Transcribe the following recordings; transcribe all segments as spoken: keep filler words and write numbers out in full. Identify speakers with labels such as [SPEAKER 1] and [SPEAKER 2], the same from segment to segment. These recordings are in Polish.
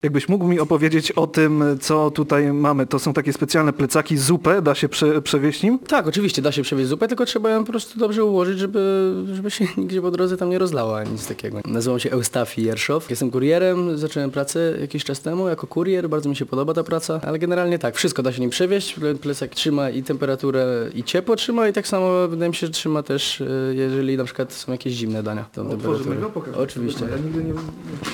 [SPEAKER 1] Jakbyś mógł mi opowiedzieć o tym, co tutaj mamy. To są takie specjalne plecaki, zupę, da się prze, przewieźć nim?
[SPEAKER 2] Tak, oczywiście da się przewieźć zupę, tylko trzeba ją po prostu dobrze ułożyć, żeby, żeby się nigdzie po drodze tam nie rozlała, nic takiego. Nazywam się Eustafi Jerszow. Jestem kurierem, zacząłem pracę jakiś czas temu jako kurier, bardzo mi się podoba ta praca, ale generalnie tak, wszystko da się nim przewieźć. Plecak trzyma i temperaturę, i ciepło trzyma i tak samo wydaje mi się, że trzyma też, jeżeli na przykład są jakieś zimne dania.
[SPEAKER 1] Otworzymy go? Pokaż.
[SPEAKER 2] Oczywiście.
[SPEAKER 1] Ja nigdy nie...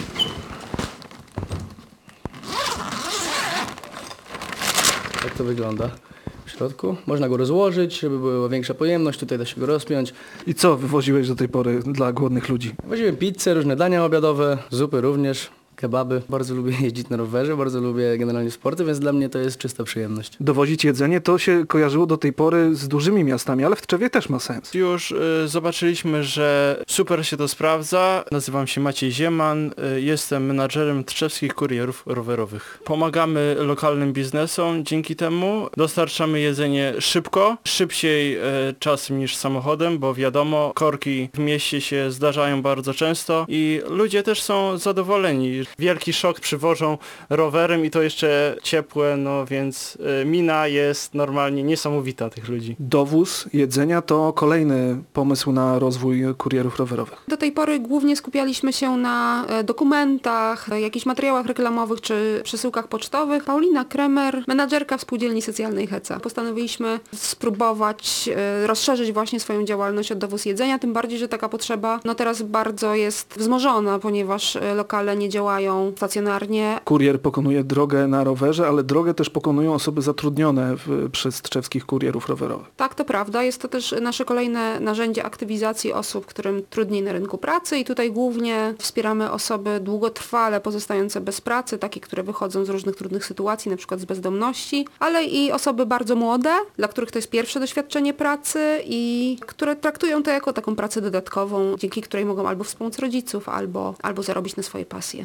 [SPEAKER 2] Tak to wygląda w środku. Można go rozłożyć, żeby była większa pojemność, tutaj da się go rozpiąć.
[SPEAKER 1] I co wywoziłeś do tej pory dla głodnych ludzi?
[SPEAKER 2] Woziłem pizzę, różne dania obiadowe, zupy również, kebaby. Bardzo lubię jeździć na rowerze, bardzo lubię generalnie sporty, więc dla mnie to jest czysta przyjemność.
[SPEAKER 1] Dowozić jedzenie to się kojarzyło do tej pory z dużymi miastami, ale w Tczewie też ma sens.
[SPEAKER 3] Już y, zobaczyliśmy, że super się to sprawdza. Nazywam się Maciej Zieman, y, jestem menadżerem tczewskich kurierów rowerowych. Pomagamy lokalnym biznesom, dzięki temu dostarczamy jedzenie szybko, szybciej y, czasem niż samochodem, bo wiadomo, korki w mieście się zdarzają bardzo często i ludzie też są zadowoleni. Wielki szok przywożą rowerem i to jeszcze ciepłe, no więc y, mina jest normalnie niesamowita tych ludzi.
[SPEAKER 1] Dowóz jedzenia to kolejny pomysł na rozwój kurierów rowerowych.
[SPEAKER 4] Do tej pory głównie skupialiśmy się na dokumentach, jakichś materiałach reklamowych czy przesyłkach pocztowych. Paulina Kremer, menadżerka w spółdzielni socjalnej Heca. Postanowiliśmy spróbować rozszerzyć właśnie swoją działalność o dowóz jedzenia, tym bardziej, że taka potrzeba no teraz bardzo jest wzmożona, ponieważ lokale nie działają stacjonarnie.
[SPEAKER 1] Kurier pokonuje drogę na rowerze, ale drogę też pokonują osoby zatrudnione w, przez tczewskich kurierów rowerowych.
[SPEAKER 4] Tak, to prawda. Jest to też nasze kolejne narzędzie aktywizacji osób, którym trudniej na rynku pracy i tutaj głównie wspieramy osoby długotrwale pozostające bez pracy, takie, które wychodzą z różnych trudnych sytuacji, na przykład z bezdomności, ale i osoby bardzo młode, dla których to jest pierwsze doświadczenie pracy i które traktują to jako taką pracę dodatkową, dzięki której mogą albo wspomóc rodziców, albo, albo zarobić na swoje pasje.